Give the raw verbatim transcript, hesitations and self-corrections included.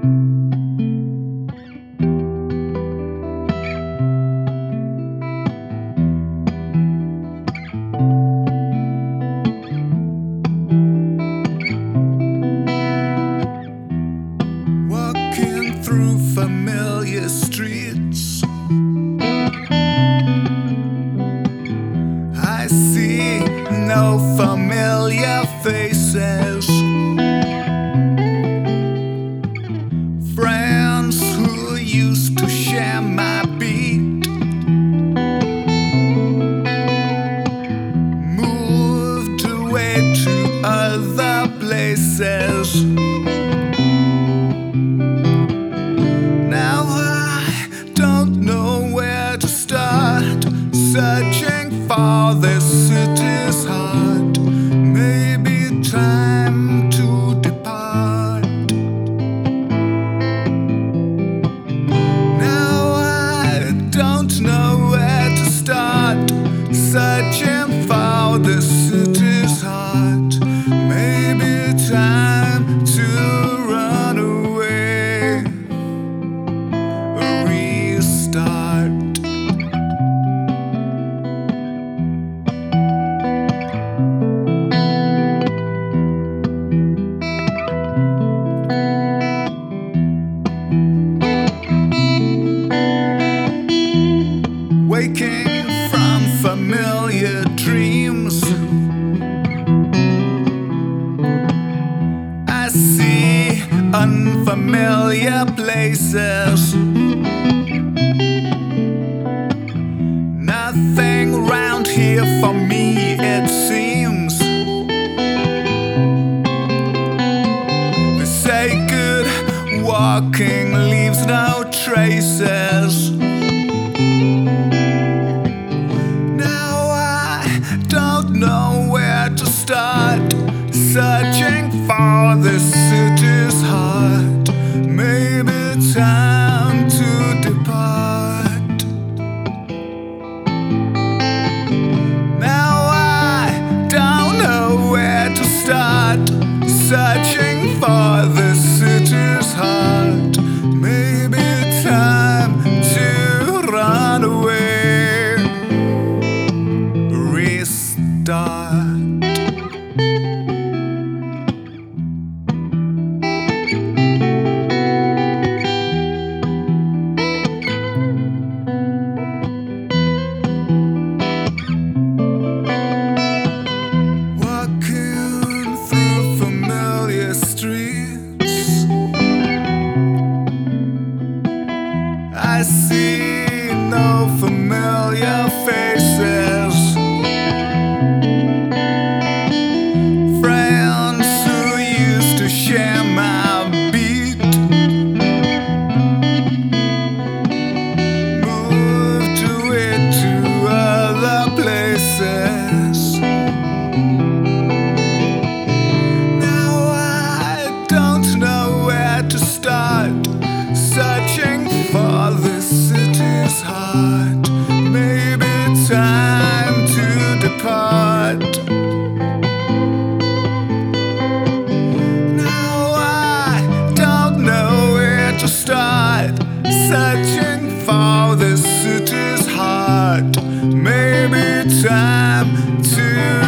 Walking through familiar streets, I see no familiar faces. Friends who used to share my beat moved away to other places. Now I don't know where to start searching for this city's heart. Maybe time to depart. Now I don't know where to start searching for this city's heart. Maybe time to run away, restart. Waking from familiar dreams, I see unfamiliar places. Nothing round here for me, it seems. They say good walking leaves no traces. Don't know where to start searching for this city's heart. Maybe time to depart. Now I don't know where to start searching for this city's heart. Maybe time to run away, restart. Walking through familiar streets, I see no familiar faces. Friends who used to share my beat moved away to other places. Now I don't know where to start searching for this city's heart. Maybe time to depart. Now I don't know where to start searching for this city's heart. Maybe time to